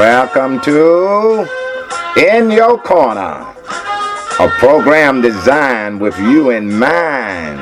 Welcome to In Your Corner, a program designed with you in mind.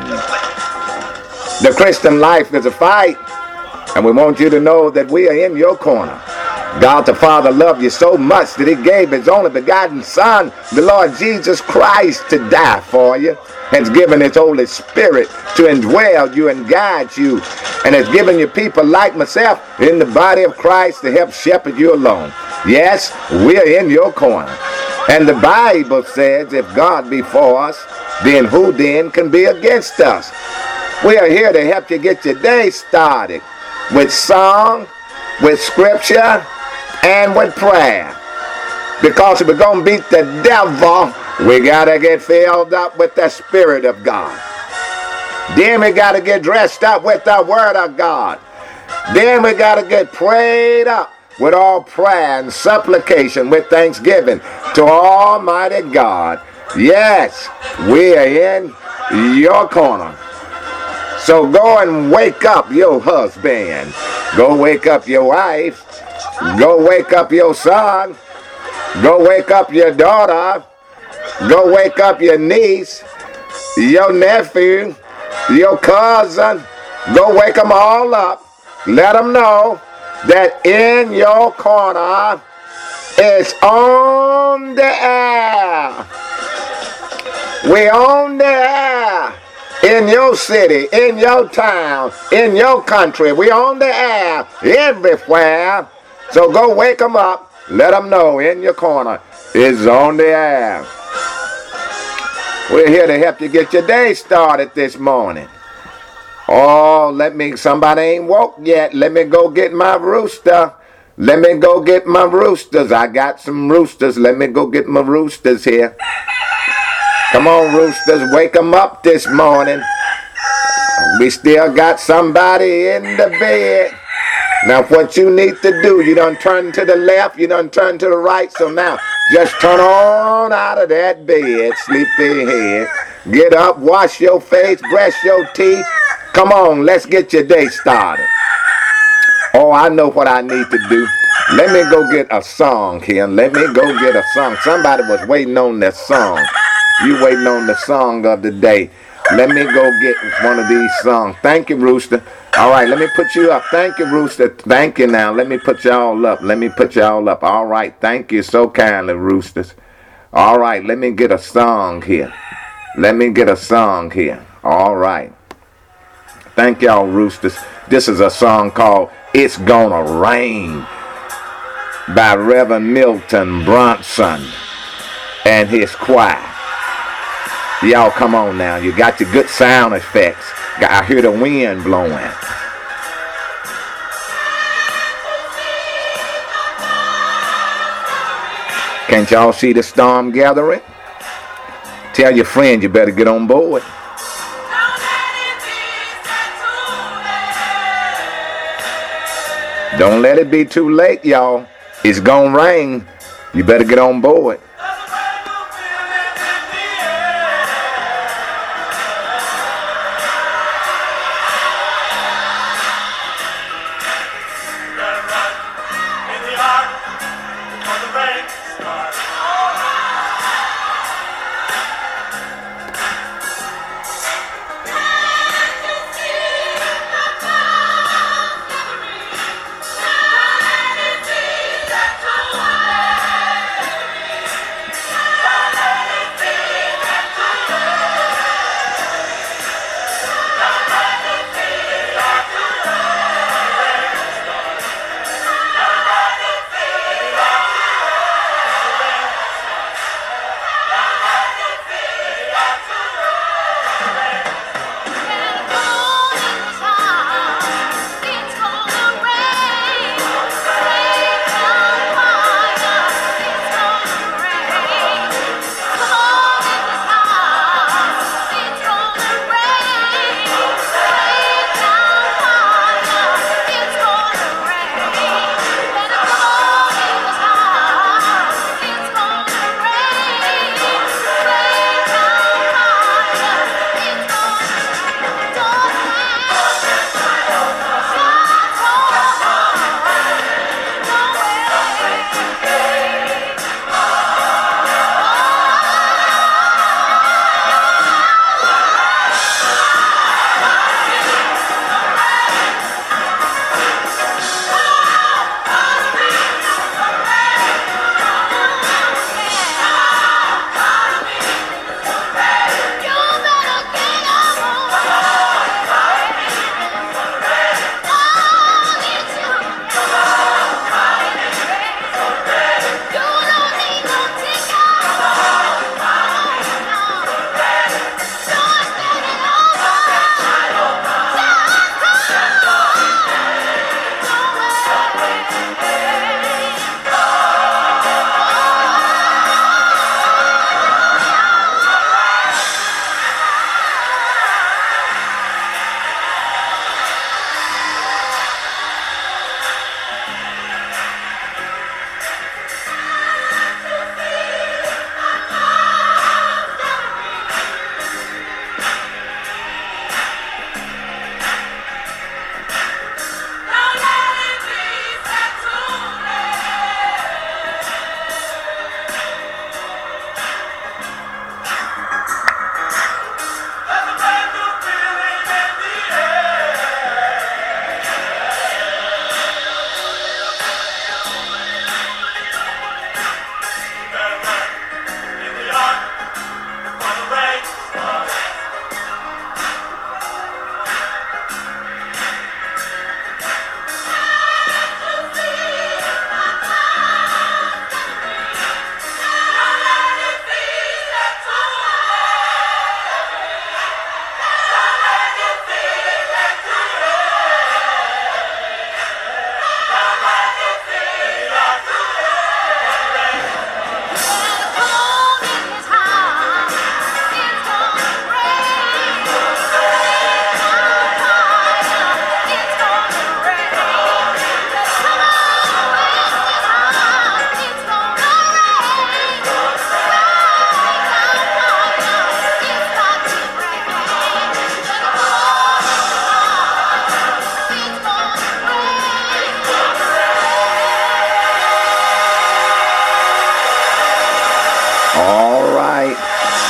The Christian life is a fight, and we want you to know that we are in your corner. God the Father loved you so much that he gave his only begotten Son, the Lord Jesus Christ, to die for you. Has given his Holy Spirit to indwell you and guide you, and has given you people like myself in the body of Christ to help shepherd you along. Yes, we're in your corner. And the Bible says, if God be for us, then who then can be against us? We are here to help you get your day started with song, with scripture, and with prayer. Because if we're going to beat the devil, we got to get filled up with the Spirit of God. Then we got to get dressed up with the Word of God. Then we got to get prayed up with all prayer and supplication with thanksgiving to Almighty God. Yes, we are in your corner. So go and wake up your husband. Go wake up your wife. Go wake up your son. Go wake up your daughter. Go wake up your niece, your nephew, your cousin. Go wake them all up. Let them know that In Your Corner is on the air. We're on the air. In your city, in your town, in your country. We're on the air everywhere. So go wake them up. Let them know In Your Corner is on the air. We're here to help you get your day started this morning. Oh, somebody ain't woke yet. Let me go get my rooster. Let me go get my roosters. I got some roosters. Let me go get my roosters here. Come on, roosters, wake them up this morning. We still got somebody in the bed. Now, what you need to do, you done turn to the left, you done turn to the right, so now just turn on out of that bed, sleepy head. Get up, wash your face, brush your teeth. Come on, let's get your day started. Oh, I know what I need to do. Let me go get a song here. Let me go get a song. Somebody was waiting on that song. You waiting on the song of the day. Let me go get one of these songs. Thank you, Rooster. All right, let me put you up. Thank you, Rooster. Thank you now. Let me put y'all up. Let me put y'all up. All right, thank you so kindly, Roosters. All right, let me get a song here. Let me get a song here. All right. Thank y'all, Roosters. This is a song called It's Gonna Rain by Reverend Milton Bronson and his choir. Y'all come on now. You got your good sound effects. I hear the wind blowing. Can't y'all see the storm gathering? Tell your friend you better get on board. Don't let it be too late, y'all. It's gonna rain. You better get on board.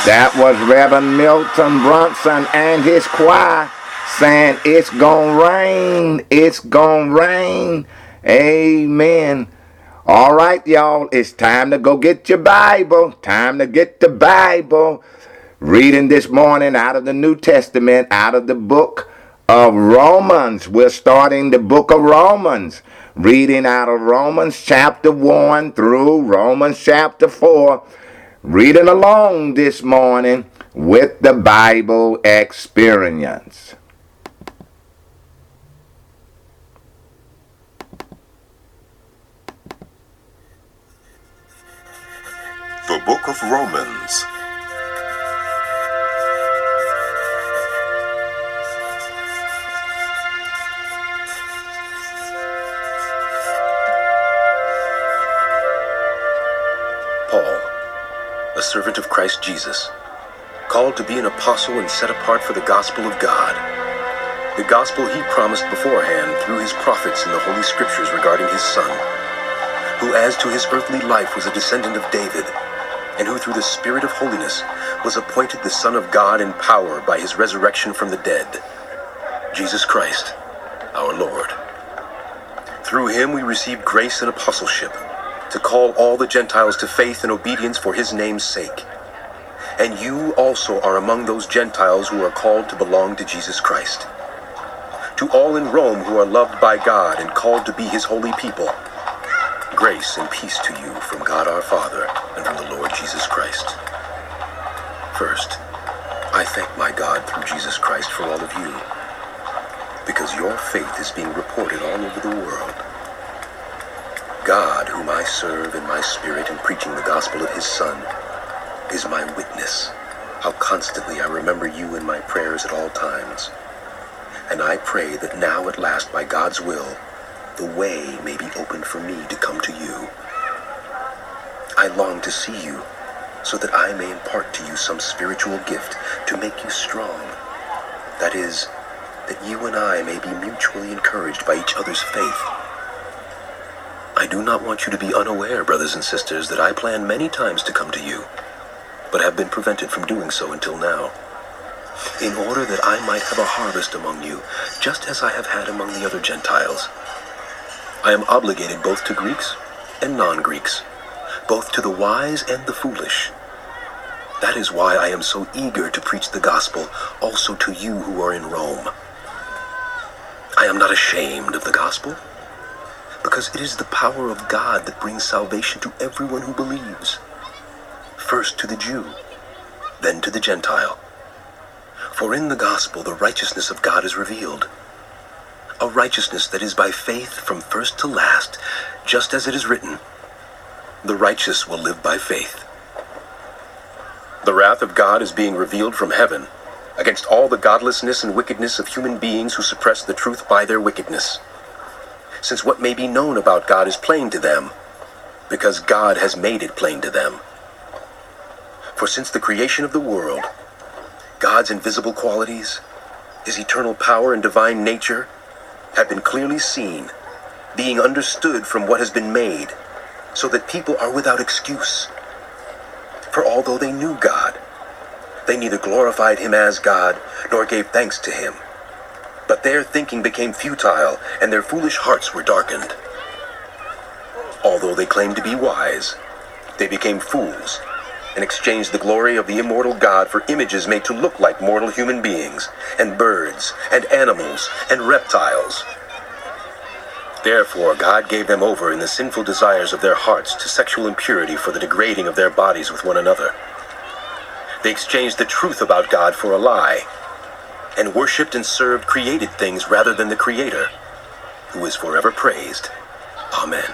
That was Reverend Milton Brunson and his choir saying, it's gonna rain, it's gonna rain. Amen. All right, y'all, it's time to go get your Bible. Time to get the Bible. Reading this morning out of the New Testament, out of the book of Romans. We're starting the book of Romans. Reading out of Romans chapter 1 through Romans chapter 4. Reading along this morning with the Bible experience. The Book of Romans. Paul, a servant of Christ Jesus, called to be an apostle and set apart for the gospel of God, the gospel he promised beforehand through his prophets in the Holy Scriptures regarding his Son, who as to his earthly life was a descendant of David, and who through the Spirit of holiness was appointed the Son of God in power by his resurrection from the dead, Jesus Christ, our Lord. Through him we received grace and apostleship, to call all the Gentiles to faith and obedience for his name's sake. And you also are among those Gentiles who are called to belong to Jesus Christ. To all in Rome who are loved by God and called to be his holy people, grace and peace to you from God our Father and from the Lord Jesus Christ. First, I thank my God through Jesus Christ for all of you, because your faith is being reported all over the world. God, whom I serve in my spirit in preaching the gospel of his Son, is my witness, how constantly I remember you in my prayers at all times. And I pray that now at last, by God's will, the way may be opened for me to come to you. I long to see you, so that I may impart to you some spiritual gift to make you strong. That is, that you and I may be mutually encouraged by each other's faith. I do not want you to be unaware, brothers and sisters, that I planned many times to come to you, but have been prevented from doing so until now, in order that I might have a harvest among you, just as I have had among the other Gentiles. I am obligated both to Greeks and non-Greeks, both to the wise and the foolish. That is why I am so eager to preach the gospel also to you who are in Rome. I am not ashamed of the gospel, because it is the power of God that brings salvation to everyone who believes. First to the Jew, then to the Gentile. For in the gospel the righteousness of God is revealed, a righteousness that is by faith from first to last, just as it is written, the righteous will live by faith. The wrath of God is being revealed from heaven against all the godlessness and wickedness of human beings who suppress the truth by their wickedness. Since what may be known about God is plain to them, because God has made it plain to them. For since the creation of the world, God's invisible qualities, his eternal power and divine nature, have been clearly seen, being understood from what has been made, so that people are without excuse. For although they knew God, they neither glorified him as God, nor gave thanks to him. But their thinking became futile, and their foolish hearts were darkened. Although they claimed to be wise, they became fools, and exchanged the glory of the immortal God for images made to look like mortal human beings, and birds, and animals, and reptiles. Therefore God gave them over in the sinful desires of their hearts to sexual impurity for the degrading of their bodies with one another. They exchanged the truth about God for a lie, and worshipped and served created things rather than the Creator, who is forever praised. Amen.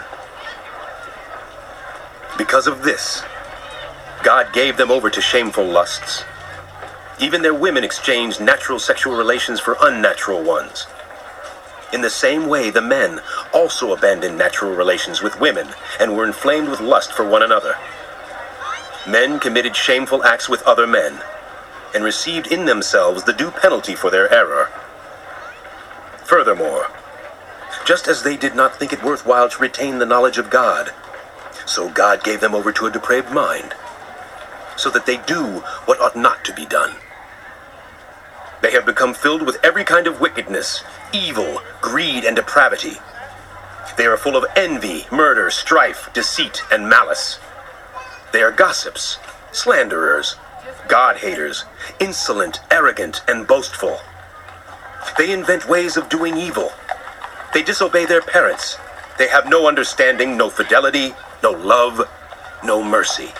Because of this, God gave them over to shameful lusts. Even their women exchanged natural sexual relations for unnatural ones. In the same way, the men also abandoned natural relations with women and were inflamed with lust for one another. Men committed shameful acts with other men, and received in themselves the due penalty for their error. Furthermore, just as they did not think it worthwhile to retain the knowledge of God, so God gave them over to a depraved mind, so so that they do what ought not to be done. They have become filled with every kind of wickedness, evil, greed, and depravity. They are full of envy, murder, strife, deceit, and malice. They are gossips, slanderers, God-haters, insolent, arrogant, and boastful. They invent ways of doing evil. They disobey their parents. They have no understanding, no fidelity, no love, no mercy.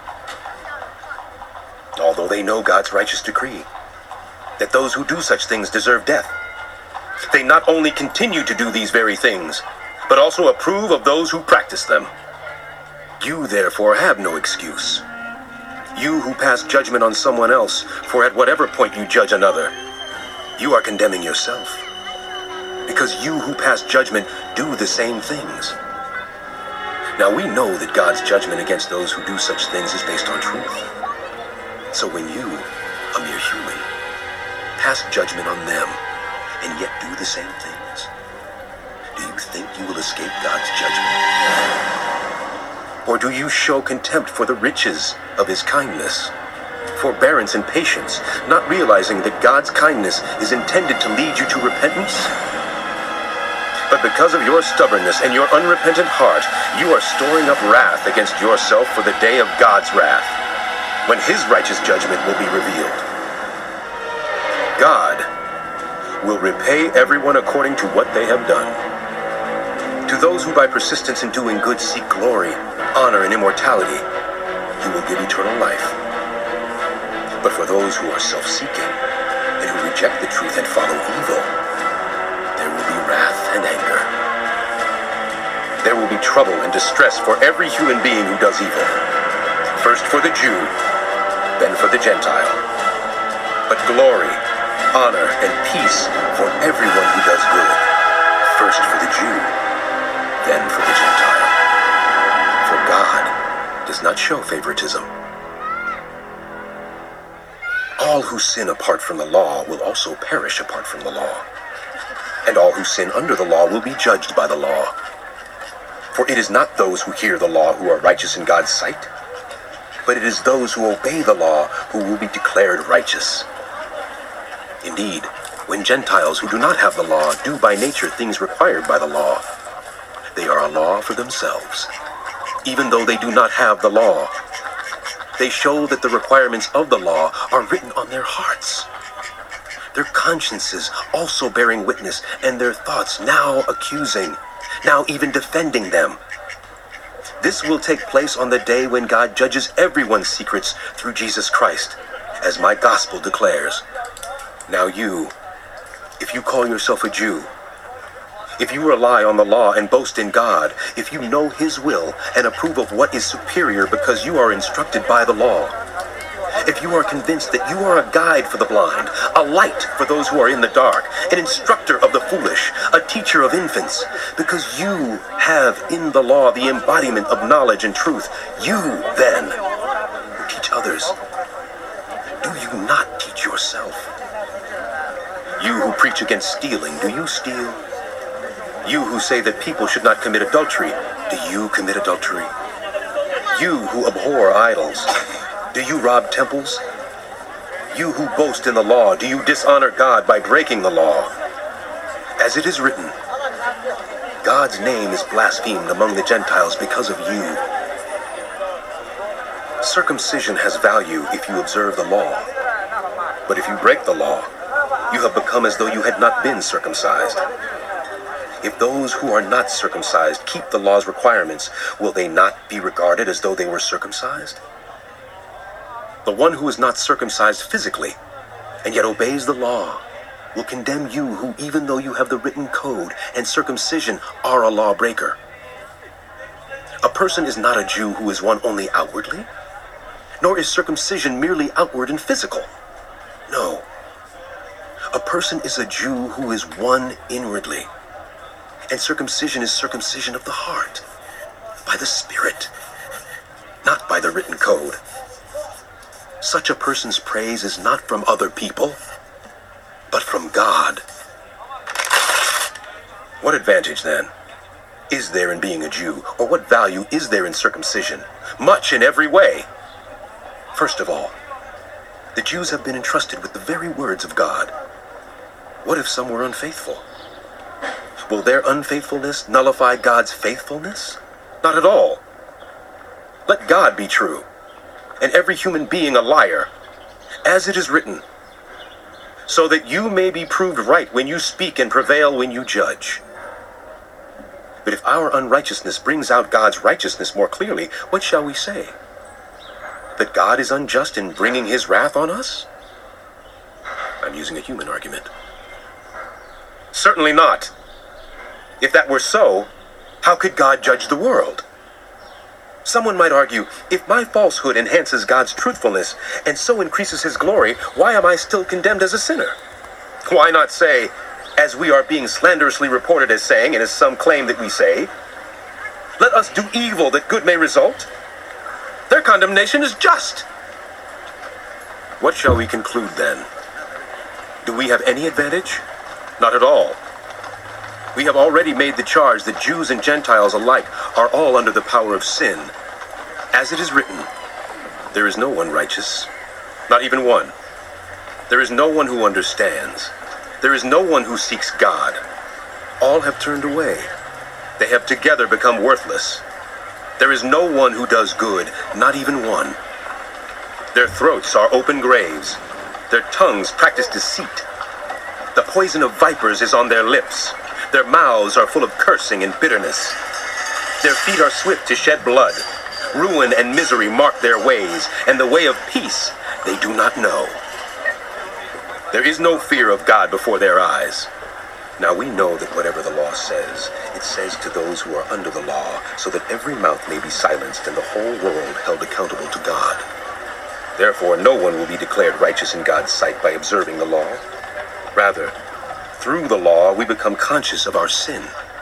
Although they know God's righteous decree, that those who do such things deserve death, they not only continue to do these very things, but also approve of those who practice them. You, therefore, have no excuse. You who pass judgment on someone else, for at whatever point you judge another, you are condemning yourself. Because you who pass judgment do the same things. Now we know that God's judgment against those who do such things is based on truth. So when you, a mere human, pass judgment on them, and yet do the same things, do you think you will escape God's judgment? Or do you show contempt for the riches of his kindness, forbearance and patience, not realizing that God's kindness is intended to lead you to repentance? But because of your stubbornness and your unrepentant heart, you are storing up wrath against yourself for the day of God's wrath, when his righteous judgment will be revealed. God will repay everyone according to what they have done. To those who by persistence in doing good seek glory, honor, and immortality, he will give eternal life. But for those who are self-seeking and who reject the truth and follow evil, there will be wrath and anger. There will be trouble and distress for every human being who does evil. First for the Jew, then for the Gentile. But glory, honor, and peace for everyone who does good. First for the Jew, then for the Gentile. For God does not show favoritism. All who sin apart from the law will also perish apart from the law. And all who sin under the law will be judged by the law. For it is not those who hear the law who are righteous in God's sight, but it is those who obey the law who will be declared righteous. Indeed, when Gentiles who do not have the law do by nature things required by the law, they are a law for themselves, even though they do not have the law. They show that the requirements of the law are written on their hearts, their consciences also bearing witness, and their thoughts now accusing, now even defending them. This will take place on the day when God judges everyone's secrets through Jesus Christ, as my gospel declares. Now you, if you call yourself a Jew, if you rely on the law and boast in God, if you know his will and approve of what is superior because you are instructed by the law, if you are convinced that you are a guide for the blind, a light for those who are in the dark, an instructor of the foolish, a teacher of infants, because you have in the law the embodiment of knowledge and truth, you then who teach others, do you not teach yourself? You who preach against stealing, do you steal? You who say that people should not commit adultery, do you commit adultery? You who abhor idols, do you rob temples? You who boast in the law, do you dishonor God by breaking the law? As it is written, God's name is blasphemed among the Gentiles because of you. Circumcision has value if you observe the law. But if you break the law, you have become as though you had not been circumcised. If those who are not circumcised keep the law's requirements, will they not be regarded as though they were circumcised? The one who is not circumcised physically, and yet obeys the law, will condemn you who, even though you have the written code and circumcision, are a lawbreaker. A person is not a Jew who is one only outwardly, nor is circumcision merely outward and physical. No. A person is a Jew who is one inwardly. And circumcision is circumcision of the heart, by the Spirit, not by the written code. Such a person's praise is not from other people, but from God. What advantage, then, is there in being a Jew, or what value is there in circumcision? Much in every way. First of all, the Jews have been entrusted with the very words of God. What if some were unfaithful? Will their unfaithfulness nullify God's faithfulness? Not at all. Let God be true, and every human being a liar, as it is written, so that you may be proved right when you speak and prevail when you judge. But if our unrighteousness brings out God's righteousness more clearly, what shall we say? That God is unjust in bringing his wrath on us? I'm using a human argument. Certainly not. If that were so, how could God judge the world? Someone might argue, if my falsehood enhances God's truthfulness and so increases his glory, why am I still condemned as a sinner? Why not say, as we are being slanderously reported as saying, and as some claim that we say, let us do evil that good may result? Their condemnation is just. What shall we conclude then? Do we have any advantage? Not at all. We have already made the charge that Jews and Gentiles alike are all under the power of sin. As it is written, there is no one righteous, not even one. There is no one who understands. There is no one who seeks God. All have turned away. They have together become worthless. There is no one who does good, not even one. Their throats are open graves. Their tongues practice deceit. The poison of vipers is on their lips. Their mouths are full of cursing and bitterness. Their feet are swift to shed blood. Ruin and misery mark their ways, and the way of peace they do not know. There is no fear of God before their eyes. Now we know that whatever the law says, it says to those who are under the law, so that every mouth may be silenced and the whole world held accountable to God. Therefore, no one will be declared righteous in God's sight by observing the law. Rather, through the law, we become conscious of our sin.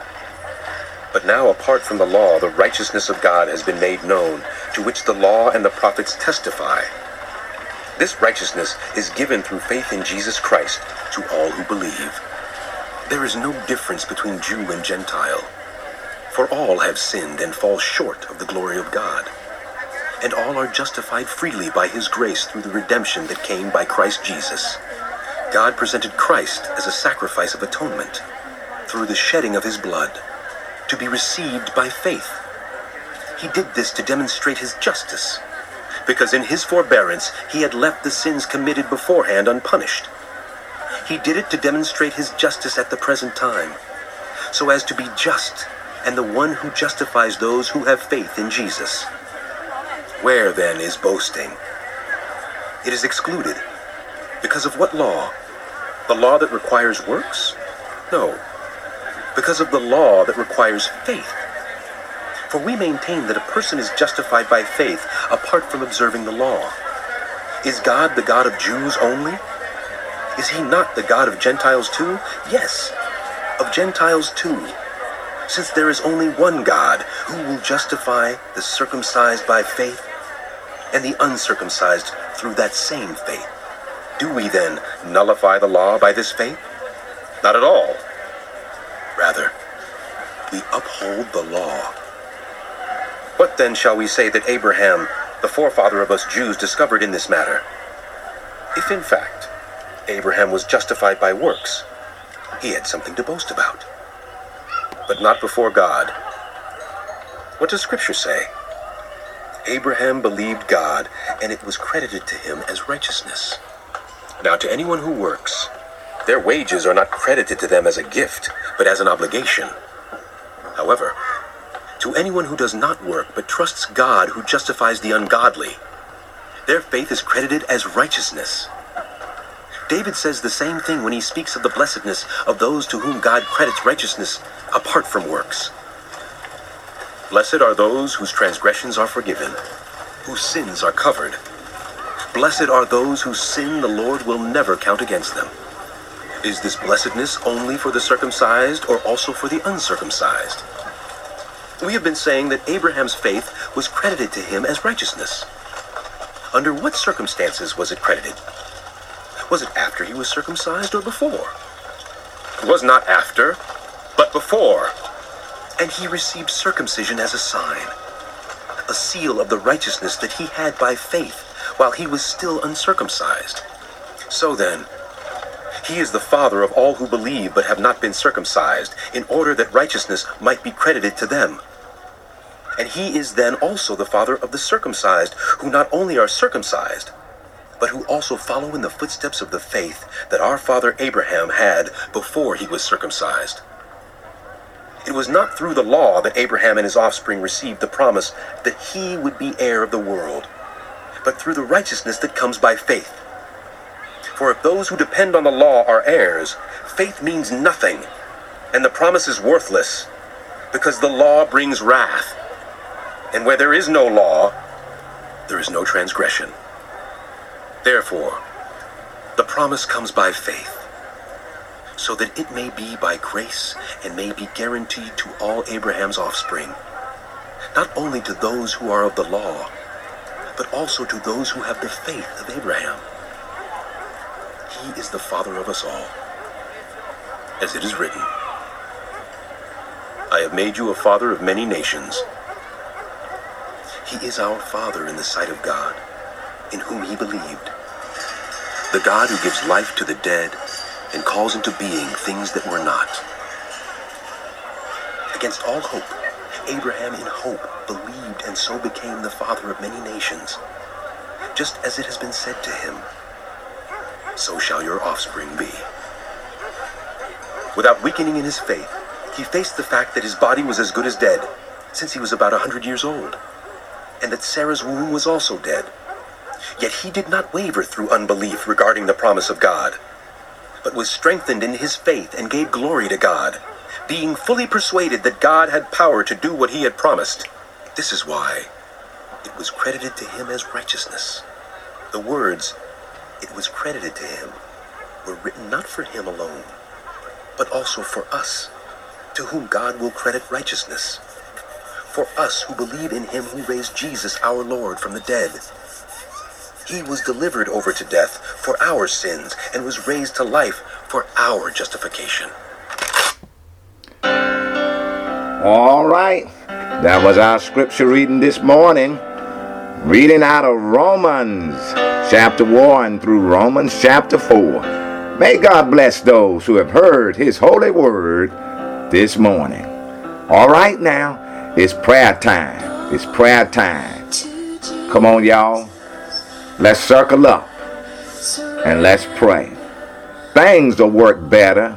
But now, apart from the law, the righteousness of God has been made known, to which the law and the prophets testify. This righteousness is given through faith in Jesus Christ to all who believe. There is no difference between Jew and Gentile, for all have sinned and fall short of the glory of God, and all are justified freely by his grace through the redemption that came by Christ Jesus. God presented Christ as a sacrifice of atonement through the shedding of his blood to be received by faith. He did this to demonstrate his justice, because in his forbearance he had left the sins committed beforehand unpunished. He did it to demonstrate his justice at the present time, so as to be just and the one who justifies those who have faith in Jesus. Where then is boasting? It is excluded. Because of what law? The law that requires works? No. Because of the law that requires faith. For we maintain that a person is justified by faith apart from observing the law. Is God the God of Jews only? Is he not the God of Gentiles too? Yes, of Gentiles too. Since there is only one God who will justify the circumcised by faith and the uncircumcised through that same faith. Do we then nullify the law by this faith? Not at all. Rather, we uphold the law. What then shall we say that Abraham, the forefather of us Jews, discovered in this matter? If in fact Abraham was justified by works, he had something to boast about. But not before God. What does Scripture say? Abraham believed God, and it was credited to him as righteousness. Now to anyone who works, their wages are not credited to them as a gift, but as an obligation. However, to anyone who does not work, but trusts God who justifies the ungodly, their faith is credited as righteousness. David says the same thing when he speaks of the blessedness of those to whom God credits righteousness apart from works. Blessed are those whose transgressions are forgiven, whose sins are covered. Blessed are those whose sin the Lord will never count against them. Is this blessedness only for the circumcised or also for the uncircumcised? We have been saying that Abraham's faith was credited to him as righteousness. Under what circumstances was it credited? Was it after he was circumcised or before? It was not after, but before. And he received circumcision as a sign, a seal of the righteousness that he had by faith, while he was still uncircumcised. So then, he is the father of all who believe but have not been circumcised, in order that righteousness might be credited to them. And he is then also the father of the circumcised, who not only are circumcised, but who also follow in the footsteps of the faith that our father Abraham had before he was circumcised. It was not through the law that Abraham and his offspring received the promise that he would be heir of the world, but through the righteousness that comes by faith. For if those who depend on the law are heirs, faith means nothing, and the promise is worthless, because the law brings wrath. And where there is no law, there is no transgression. Therefore, the promise comes by faith, so that it may be by grace and may be guaranteed to all Abraham's offspring, not only to those who are of the law, but also to those who have the faith of Abraham. He is the father of us all, as it is written, I have made you a father of many nations. He is our Father in the sight of God, in whom he believed, the God who gives life to the dead and calls into being things that were not. Against all hope, Abraham in hope believed and so became the father of many nations, just as it has been said to him, so shall your offspring be. Without weakening in his faith, he faced the fact that his body was as good as dead, since he was about 100 years old, and that Sarah's womb was also dead. Yet he did not waver through unbelief regarding the promise of God, but was strengthened in his faith and gave glory to God, being fully persuaded that God had power to do what he had promised. This is why it was credited to him as righteousness. The words, "it was credited to him," were written not for him alone, but also for us, to whom God will credit righteousness. For us who believe in him who raised Jesus our Lord from the dead. He was delivered over to death for our sins and was raised to life for our justification. All right, that was our scripture reading this morning. Reading out of Romans chapter 1 through Romans chapter 4. May God bless those who have heard his holy word this morning. All right now, it's prayer time. It's prayer time. Come on, y'all. Let's circle up and let's pray. Things will work better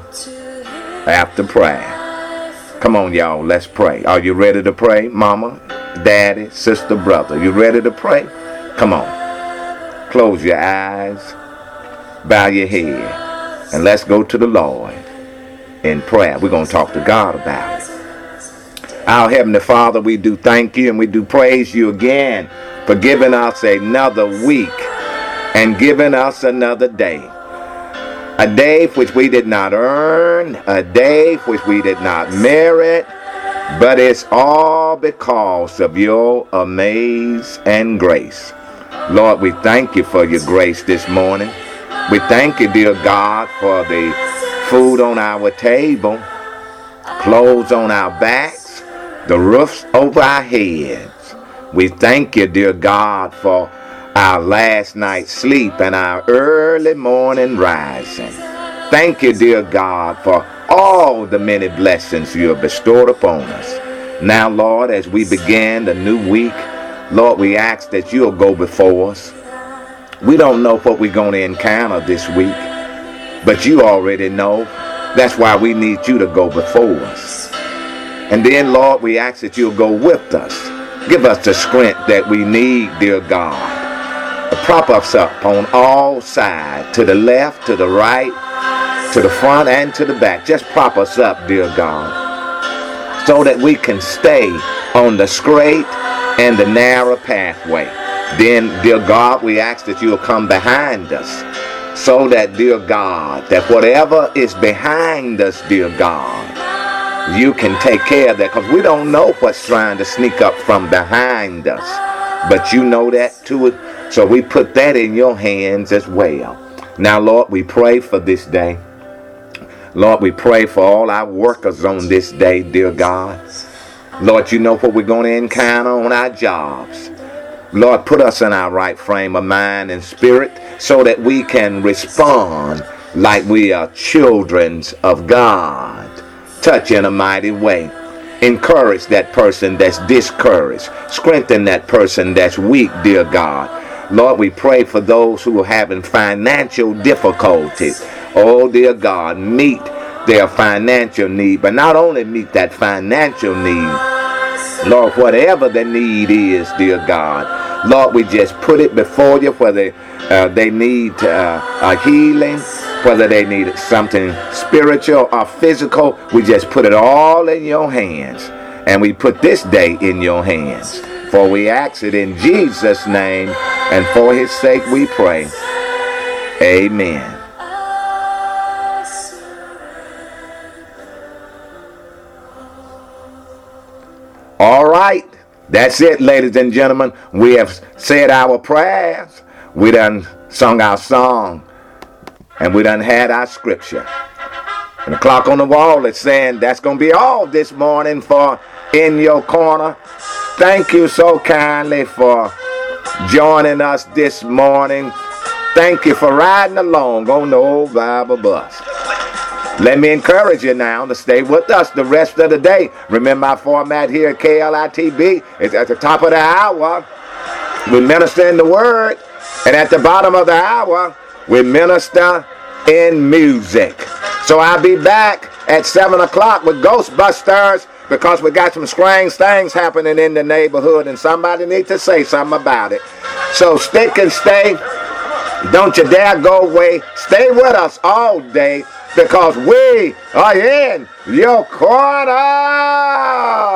after prayer. Come on, y'all. Let's pray. Are you ready to pray, mama, daddy, sister, brother? You ready to pray? Come on. Close your eyes. Bow your head. And let's go to the Lord in prayer. We're going to talk to God about it. Our Heavenly Father, we do thank you and we do praise you again for giving us another week and giving us another day. A day which we did not earn, a day which we did not merit, but it's all because of your amazing grace. Lord, we thank you for your grace this morning. We thank you, dear God, for the food on our table, clothes on our backs, the roofs over our heads. We thank you, dear God, for our last night's sleep and our early morning rising. Thank you, dear God, for all the many blessings you have bestowed upon us. Now, Lord, as we begin the new week, Lord, we ask that you'll go before us. We don't know what we're going to encounter this week, but you already know. That's why we need you to go before us. And then, Lord, we ask that you'll go with us. Give us the strength that we need, dear God. Prop us up on all sides, to the left, to the right, to the front, and to the back. Just prop us up, dear God, so that we can stay on the straight and the narrow pathway. Then, dear God, we ask that you'll come behind us, so that, dear God, that whatever is behind us, dear God, you can take care of that, because we don't know what's trying to sneak up from behind us. But you know that too. So we put that in your hands as well. Now, Lord, we pray for this day. Lord, we pray for all our workers on this day, dear God. Lord, you know what we're going to encounter on our jobs. Lord, put us in our right frame of mind and spirit so that we can respond like we are children of God. Touch in a mighty way. Encourage that person that's discouraged. Strengthen that person that's weak, dear God. Lord, we pray for those who are having financial difficulties. Oh, dear God, meet their financial need, but not only meet that financial need, Lord, whatever the need is, dear God, Lord, we just put it before you, whether they need a healing, whether they need something spiritual or physical. We just put it all in your hands, and we put this day in your hands. For we ask it in Jesus' name, and for his sake we pray. Amen. All right, that's it, ladies and gentlemen. We have said our prayers. We done sung our song, and we done had our scripture. And the clock on the wall is saying that's going to be all this morning for In Your Corner. Thank you so kindly for joining us this morning. Thank you for riding along on the old Bible bus. Let me encourage you now to stay with us the rest of the day. Remember, our format here at KLITB is at the top of the hour. We minister in the word. And at the bottom of the hour, we minister in music. So I'll be back at 7 o'clock with Ghostbusters, because we got some strange things happening in the neighborhood and somebody needs to say something about it. So stick and stay. Don't you dare go away. Stay with us all day, because we are in your corner.